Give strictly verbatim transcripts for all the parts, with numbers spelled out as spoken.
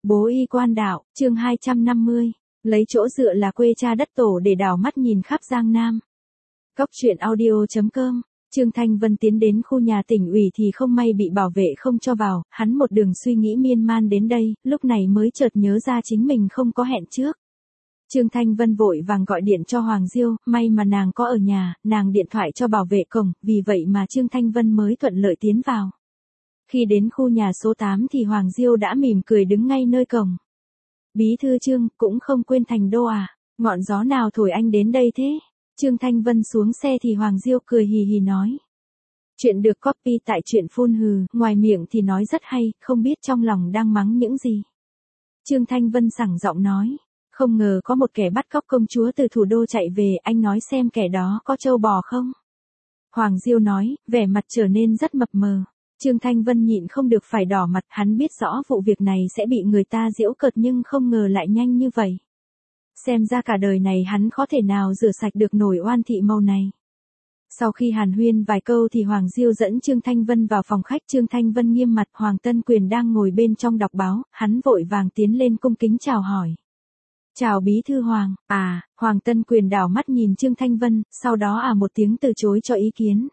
Bố y quan đạo, chương hai trăm năm mươi, lấy chỗ dựa là quê cha đất tổ để đảo mắt nhìn khắp Giang Nam. Cóc truyện audio chấm com. Trương Thanh Vân tiến đến khu nhà tỉnh ủy thì không may bị bảo vệ không cho vào, hắn một đường suy nghĩ miên man đến đây, lúc này mới chợt nhớ ra chính mình không có hẹn trước. Trương Thanh Vân vội vàng gọi điện cho Hoàng Diêu, may mà nàng có ở nhà, nàng điện thoại cho bảo vệ cổng, vì vậy mà Trương Thanh Vân mới thuận lợi tiến vào. Khi đến khu nhà số tám thì Hoàng Diêu đã mỉm cười đứng ngay nơi cổng. Bí thư Trương, cũng không quên Thành Đô à, ngọn gió nào thổi anh đến đây thế? Trương Thanh Vân xuống xe thì Hoàng Diêu cười hì hì nói. Chuyện được copy tại truyện phun hừ, ngoài miệng thì nói rất hay, không biết trong lòng đang mắng những gì. Trương Thanh Vân sảng giọng nói. Không ngờ có một kẻ bắt cóc công chúa từ thủ đô chạy về, anh nói xem kẻ đó có trâu bò không? Hoàng Diêu nói, vẻ mặt trở nên rất mập mờ. Trương Thanh Vân nhịn không được phải đỏ mặt, hắn biết rõ vụ việc này sẽ bị người ta giễu cợt nhưng không ngờ lại nhanh như vậy. Xem ra cả đời này hắn khó thể nào rửa sạch được nổi oan thị mâu này. Sau khi hàn huyên vài câu thì Hoàng Diêu dẫn Trương Thanh Vân vào phòng khách. Trương Thanh Vân nghiêm mặt, Hoàng Tân Quyền đang ngồi bên trong đọc báo, hắn vội vàng tiến lên cung kính chào hỏi. Chào bí thư Hoàng, à, Hoàng Tân Quyền đảo mắt nhìn Trương Thanh Vân, sau đó à một tiếng từ chối cho ý kiến.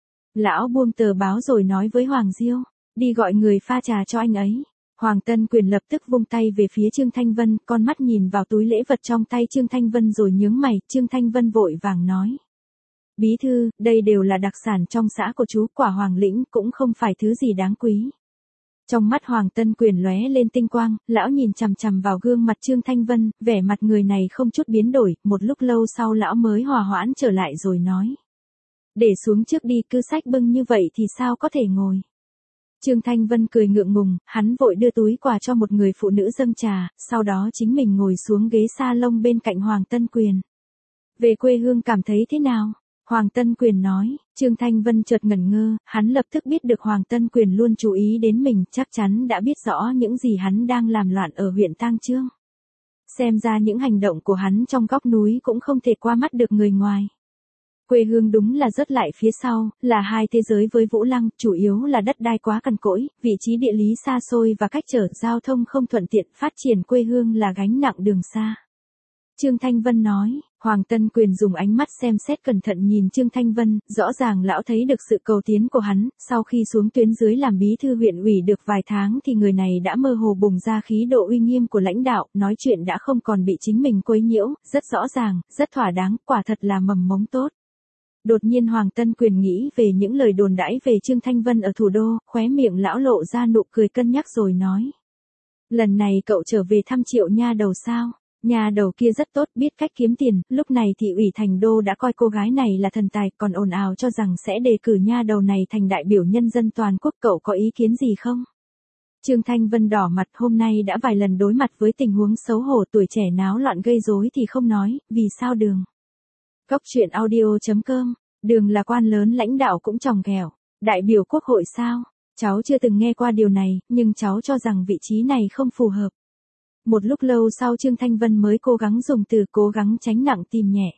Lão buông tờ báo rồi nói với Hoàng Diêu, đi gọi người pha trà cho anh ấy. Hoàng Tân Quyền lập tức vung tay về phía Trương Thanh Vân, con mắt nhìn vào túi lễ vật trong tay Trương Thanh Vân rồi nhướng mày. Trương Thanh Vân vội vàng nói. Bí thư, đây đều là đặc sản trong xã của chú, quả hoàng lĩnh cũng không phải thứ gì đáng quý. Trong mắt Hoàng Tân Quyền lóe lên tinh quang, lão nhìn chằm chằm vào gương mặt Trương Thanh Vân, vẻ mặt người này không chút biến đổi, một lúc lâu sau lão mới hòa hoãn trở lại rồi nói. Để xuống trước đi, cứ xách bưng như vậy thì sao có thể ngồi. Trương Thanh Vân cười ngượng ngùng, hắn vội đưa túi quà cho một người phụ nữ dâng trà, sau đó chính mình ngồi xuống ghế salon bên cạnh Hoàng Tân Quyền. Về quê hương cảm thấy thế nào? Hoàng Tân Quyền nói. Trương Thanh Vân chợt ngẩn ngơ, hắn lập tức biết được Hoàng Tân Quyền luôn chú ý đến mình, chắc chắn đã biết rõ những gì hắn đang làm loạn ở huyện Tang Chương. Xem ra những hành động của hắn trong góc núi cũng không thể qua mắt được người ngoài. Quê hương đúng là rất lại phía sau, là hai thế giới với Vũ Lăng, chủ yếu là đất đai quá cằn cỗi, vị trí địa lý xa xôi và cách trở giao thông không thuận tiện, phát triển quê hương là gánh nặng đường xa. Trương Thanh Vân nói. Hoàng Tân Quyền dùng ánh mắt xem xét cẩn thận nhìn Trương Thanh Vân, rõ ràng lão thấy được sự cầu tiến của hắn, sau khi xuống tuyến dưới làm bí thư huyện ủy được vài tháng thì người này đã mơ hồ bùng ra khí độ uy nghiêm của lãnh đạo, nói chuyện đã không còn bị chính mình quấy nhiễu, rất rõ ràng, rất thỏa đáng, quả thật là mầm mống tốt. Đột nhiên Hoàng Tân Quyền nghĩ về những lời đồn đãi về Trương Thanh Vân ở thủ đô, khóe miệng lão lộ ra nụ cười cân nhắc rồi nói. Lần này cậu trở về thăm Triệu nha đầu sao? Nhà đầu kia rất tốt, biết cách kiếm tiền, lúc này thị ủy Thành Đô đã coi cô gái này là thần tài, còn ồn ào cho rằng sẽ đề cử nha đầu này thành đại biểu nhân dân toàn quốc, cậu có ý kiến gì không? Trương Thanh Vân đỏ mặt, hôm nay đã vài lần đối mặt với tình huống xấu hổ, tuổi trẻ náo loạn gây rối thì không nói, vì sao Đường? Cóc truyện audio chấm com, Đường là quan lớn lãnh đạo cũng tròng ghẹo, đại biểu quốc hội sao? Cháu chưa từng nghe qua điều này, nhưng cháu cho rằng vị trí này không phù hợp. Một lúc lâu sau Trương Thanh Vân mới cố gắng dùng từ cố gắng tránh nặng tìm nhẹ.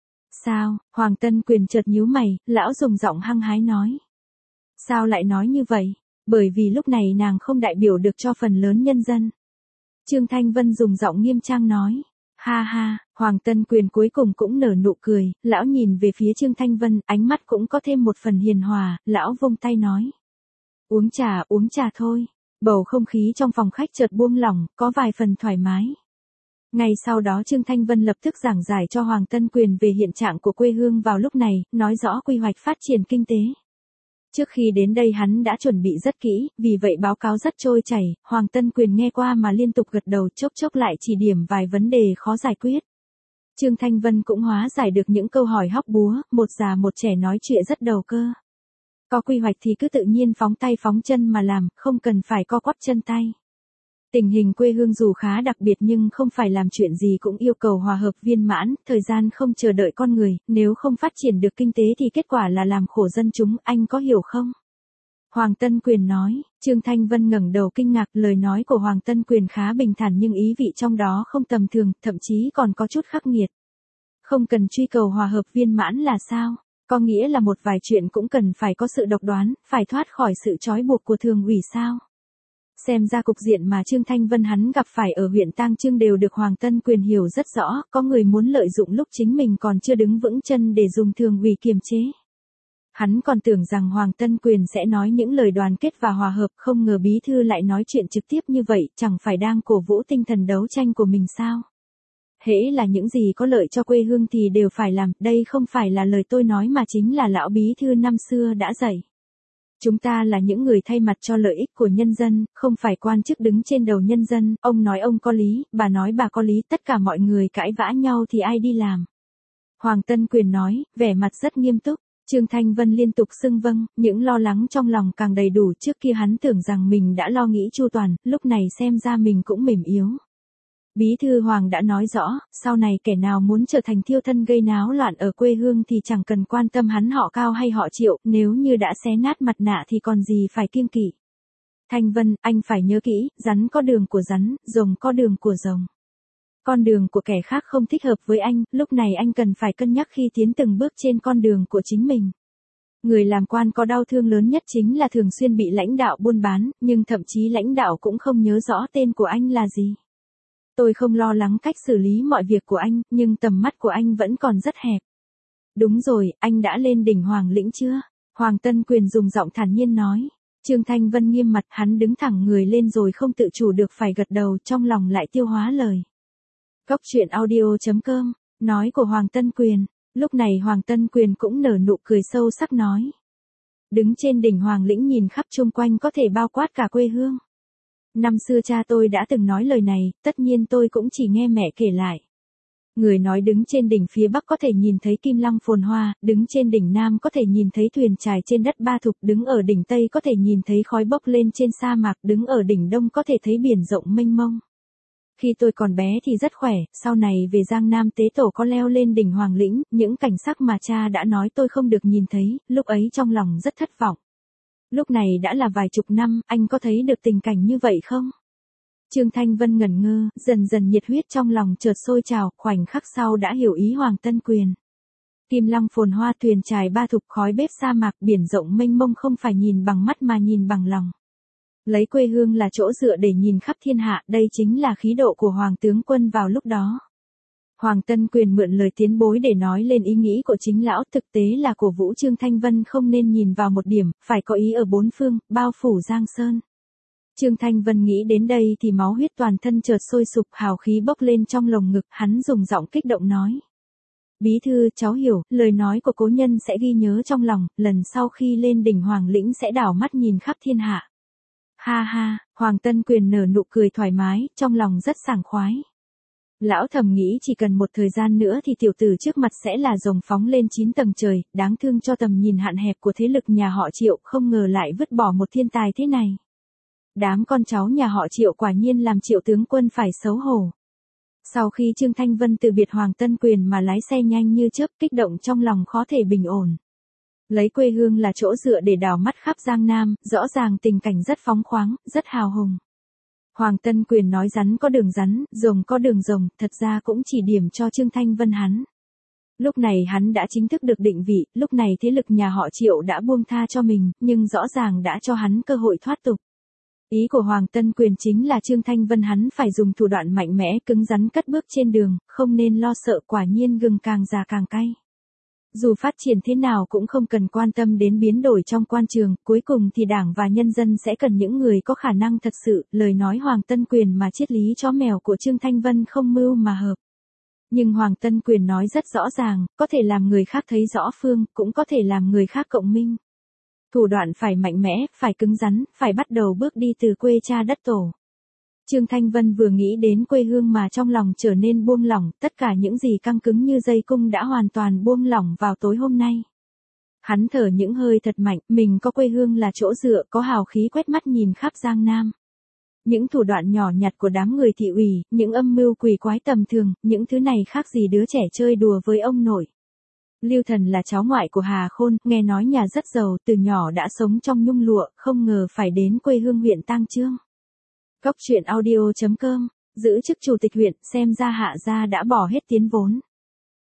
Sao? Hoàng Tân Quyền chợt nhíu mày, lão dùng giọng hăng hái nói. Sao lại nói như vậy? Bởi vì lúc này nàng không đại biểu được cho phần lớn nhân dân. Trương Thanh Vân dùng giọng nghiêm trang nói. Ha ha, Hoàng Tân Quyền cuối cùng cũng nở nụ cười, lão nhìn về phía Trương Thanh Vân, ánh mắt cũng có thêm một phần hiền hòa, lão vung tay nói. Uống trà, uống trà thôi. Bầu không khí trong phòng khách chợt buông lỏng, có vài phần thoải mái. Ngay sau đó Trương Thanh Vân lập tức giảng giải cho Hoàng Tân Quyền về hiện trạng của quê hương vào lúc này, nói rõ quy hoạch phát triển kinh tế. Trước khi đến đây hắn đã chuẩn bị rất kỹ, vì vậy báo cáo rất trôi chảy, Hoàng Tân Quyền nghe qua mà liên tục gật đầu, chốc chốc lại chỉ điểm vài vấn đề khó giải quyết. Trương Thanh Vân cũng hóa giải được những câu hỏi hóc búa, một già một trẻ nói chuyện rất đầu cơ. Có quy hoạch thì cứ tự nhiên phóng tay phóng chân mà làm, không cần phải co quắp chân tay. Tình hình quê hương dù khá đặc biệt nhưng không phải làm chuyện gì cũng yêu cầu hòa hợp viên mãn, thời gian không chờ đợi con người, nếu không phát triển được kinh tế thì kết quả là làm khổ dân chúng, anh có hiểu không? Hoàng Tân Quyền nói. Trương Thanh Vân ngẩng đầu kinh ngạc, lời nói của Hoàng Tân Quyền khá bình thản nhưng ý vị trong đó không tầm thường, thậm chí còn có chút khắc nghiệt. Không cần truy cầu hòa hợp viên mãn là sao? Có nghĩa là một vài chuyện cũng cần phải có sự độc đoán, phải thoát khỏi sự trói buộc của thường ủy sao? Xem ra cục diện mà Trương Thanh Vân hắn gặp phải ở huyện Tang Chương đều được Hoàng Tân Quyền hiểu rất rõ, có người muốn lợi dụng lúc chính mình còn chưa đứng vững chân để dùng thường ủy kiềm chế. Hắn còn tưởng rằng Hoàng Tân Quyền sẽ nói những lời đoàn kết và hòa hợp, không ngờ bí thư lại nói chuyện trực tiếp như vậy, chẳng phải đang cổ vũ tinh thần đấu tranh của mình sao? Hễ là những gì có lợi cho quê hương thì đều phải làm, đây không phải là lời tôi nói mà chính là lão bí thư năm xưa đã dạy. Chúng ta là những người thay mặt cho lợi ích của nhân dân, không phải quan chức đứng trên đầu nhân dân, ông nói ông có lý, bà nói bà có lý, tất cả mọi người cãi vã nhau thì ai đi làm? Hoàng Tân Quyền nói, vẻ mặt rất nghiêm túc. Trương Thanh Vân liên tục xưng vâng, những lo lắng trong lòng càng đầy đủ, trước kia hắn tưởng rằng mình đã lo nghĩ chu toàn, lúc này xem ra mình cũng mềm yếu. Bí thư Hoàng đã nói rõ, sau này kẻ nào muốn trở thành thiêu thân gây náo loạn ở quê hương thì chẳng cần quan tâm hắn họ Cao hay họ Triệu, nếu như đã xé nát mặt nạ thì còn gì phải kiêng kỵ. Thanh Vân, anh phải nhớ kỹ, rắn có đường của rắn, rồng có đường của rồng. Con đường của kẻ khác không thích hợp với anh, lúc này anh cần phải cân nhắc khi tiến từng bước trên con đường của chính mình. Người làm quan có đau thương lớn nhất chính là thường xuyên bị lãnh đạo buôn bán, nhưng thậm chí lãnh đạo cũng không nhớ rõ tên của anh là gì. Tôi không lo lắng cách xử lý mọi việc của anh, nhưng tầm mắt của anh vẫn còn rất hẹp. Đúng rồi, anh đã lên đỉnh Hoàng Lĩnh chưa? Hoàng Tân Quyền dùng giọng thản nhiên nói. Trương Thanh Vân nghiêm mặt, hắn đứng thẳng người lên rồi không tự chủ được phải gật đầu, trong lòng lại tiêu hóa lời. Góc truyện audio chấm com, nói của Hoàng Tân Quyền. Lúc này Hoàng Tân Quyền cũng nở nụ cười sâu sắc nói. Đứng trên đỉnh Hoàng Lĩnh nhìn khắp chung quanh có thể bao quát cả quê hương. Năm xưa cha tôi đã từng nói lời này, tất nhiên tôi cũng chỉ nghe mẹ kể lại. Người nói đứng trên đỉnh phía Bắc có thể nhìn thấy kim lăng phồn hoa, đứng trên đỉnh Nam có thể nhìn thấy thuyền trài trên đất ba thục, đứng ở đỉnh Tây có thể nhìn thấy khói bốc lên trên sa mạc, đứng ở đỉnh Đông có thể thấy biển rộng mênh mông. Khi tôi còn bé thì rất khỏe, sau này về Giang Nam tế tổ có leo lên đỉnh Hoàng Lĩnh, những cảnh sắc mà cha đã nói tôi không được nhìn thấy, lúc ấy trong lòng rất thất vọng. Lúc này đã là vài chục năm, anh có thấy được tình cảnh như vậy không? Trương Thanh Vân ngẩn ngơ, dần dần nhiệt huyết trong lòng chợt sôi trào, khoảnh khắc sau đã hiểu ý Hoàng Tân Quyền. Kim lăng phồn hoa, thuyền trài ba thục, khói bếp sa mạc, biển rộng mênh mông không phải nhìn bằng mắt mà nhìn bằng lòng. Lấy quê hương là chỗ dựa để nhìn khắp thiên hạ, đây chính là khí độ của Hoàng tướng quân vào lúc đó. Hoàng Tân Quyền mượn lời tiến bối để nói lên ý nghĩ của chính lão, thực tế là cổ vũ Trương Thanh Vân không nên nhìn vào một điểm, phải có ý ở bốn phương, bao phủ Giang Sơn. Trương Thanh Vân nghĩ đến đây thì máu huyết toàn thân chợt sôi sục, hào khí bốc lên trong lồng ngực, hắn dùng giọng kích động nói. Bí thư, cháu hiểu, lời nói của cố nhân sẽ ghi nhớ trong lòng, lần sau khi lên đỉnh Hoàng Lĩnh sẽ đảo mắt nhìn khắp thiên hạ. Ha ha, Hoàng Tân Quyền nở nụ cười thoải mái, trong lòng rất sảng khoái. Lão thầm nghĩ chỉ cần một thời gian nữa thì tiểu tử trước mặt sẽ là rồng phóng lên chín tầng trời, đáng thương cho tầm nhìn hạn hẹp của thế lực nhà họ Triệu, không ngờ lại vứt bỏ một thiên tài thế này. Đám con cháu nhà họ Triệu quả nhiên làm Triệu tướng quân phải xấu hổ. Sau khi Trương Thanh Vân từ biệt Hoàng Tân Quyền mà lái xe nhanh như chớp, kích động trong lòng khó thể bình ổn. Lấy quê hương là chỗ dựa để đảo mắt khắp Giang Nam, rõ ràng tình cảnh rất phóng khoáng, rất hào hùng. Hoàng Tân Quyền nói rắn có đường rắn, rồng có đường rồng, thật ra cũng chỉ điểm cho Trương Thanh Vân hắn. Lúc này hắn đã chính thức được định vị, lúc này thế lực nhà họ Triệu đã buông tha cho mình, nhưng rõ ràng đã cho hắn cơ hội thoát tục. Ý của Hoàng Tân Quyền chính là Trương Thanh Vân hắn phải dùng thủ đoạn mạnh mẽ cứng rắn cất bước trên đường, không nên lo sợ, quả nhiên gừng càng già càng cay. Dù phát triển thế nào cũng không cần quan tâm đến biến đổi trong quan trường, cuối cùng thì đảng và nhân dân sẽ cần những người có khả năng thật sự, lời nói Hoàng Tân Quyền mà triết lý chó mèo của Trương Thanh Vân không mưu mà hợp. Nhưng Hoàng Tân Quyền nói rất rõ ràng, có thể làm người khác thấy rõ phương, cũng có thể làm người khác cộng minh. Thủ đoạn phải mạnh mẽ, phải cứng rắn, phải bắt đầu bước đi từ quê cha đất tổ. Trương Thanh Vân vừa nghĩ đến quê hương mà trong lòng trở nên buông lỏng, tất cả những gì căng cứng như dây cung đã hoàn toàn buông lỏng vào tối hôm nay. Hắn thở những hơi thật mạnh, mình có quê hương là chỗ dựa, có hào khí quét mắt nhìn khắp Giang Nam. Những thủ đoạn nhỏ nhặt của đám người thị ủy, những âm mưu quỷ quái tầm thường, những thứ này khác gì đứa trẻ chơi đùa với ông nội. Lưu Thần là cháu ngoại của Hà Khôn, nghe nói nhà rất giàu, từ nhỏ đã sống trong nhung lụa, không ngờ phải đến quê hương huyện Tang Chương. Góc truyện audio chấm com, giữ chức chủ tịch huyện, xem ra Hạ gia đã bỏ hết tiến vốn.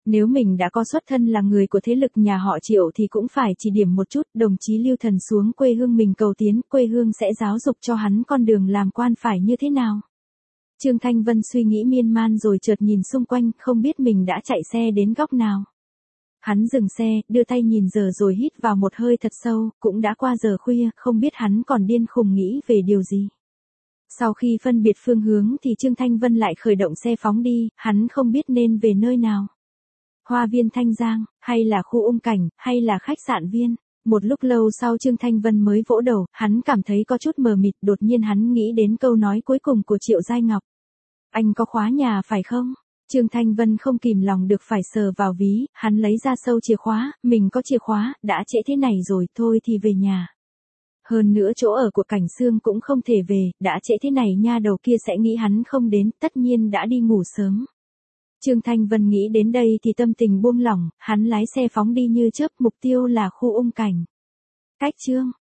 Nếu mình đã có xuất thân là người của thế lực nhà họ Triệu thì cũng phải chỉ điểm một chút, đồng chí Lưu Thần xuống quê hương mình cầu tiến, quê hương sẽ giáo dục cho hắn con đường làm quan phải như thế nào. Trương Thanh Vân suy nghĩ miên man rồi chợt nhìn xung quanh, không biết mình đã chạy xe đến góc nào. Hắn dừng xe, đưa tay nhìn giờ rồi hít vào một hơi thật sâu, cũng đã qua giờ khuya, không biết hắn còn điên khùng nghĩ về điều gì. Sau khi phân biệt phương hướng thì Trương Thanh Vân lại khởi động xe phóng đi, hắn không biết nên về nơi nào. Hoa viên Thanh Giang, hay là khu ung cảnh, hay là khách sạn Viên. Một lúc lâu sau Trương Thanh Vân mới vỗ đầu, hắn cảm thấy có chút mờ mịt, đột nhiên hắn nghĩ đến câu nói cuối cùng của Triệu Giai Ngọc. Anh có khóa nhà phải không? Trương Thanh Vân không kìm lòng được phải sờ vào ví, hắn lấy ra sâu chìa khóa, mình có chìa khóa, đã trễ thế này rồi, thôi thì về nhà. Hơn nữa chỗ ở của Cảnh Sương cũng không thể về, đã trễ thế này nha đầu kia sẽ nghĩ hắn không đến, tất nhiên đã đi ngủ sớm. Trương Thanh Vân nghĩ đến đây thì tâm tình buông lỏng, hắn lái xe phóng đi như chớp, mục tiêu là khu ung cảnh. Cách Trương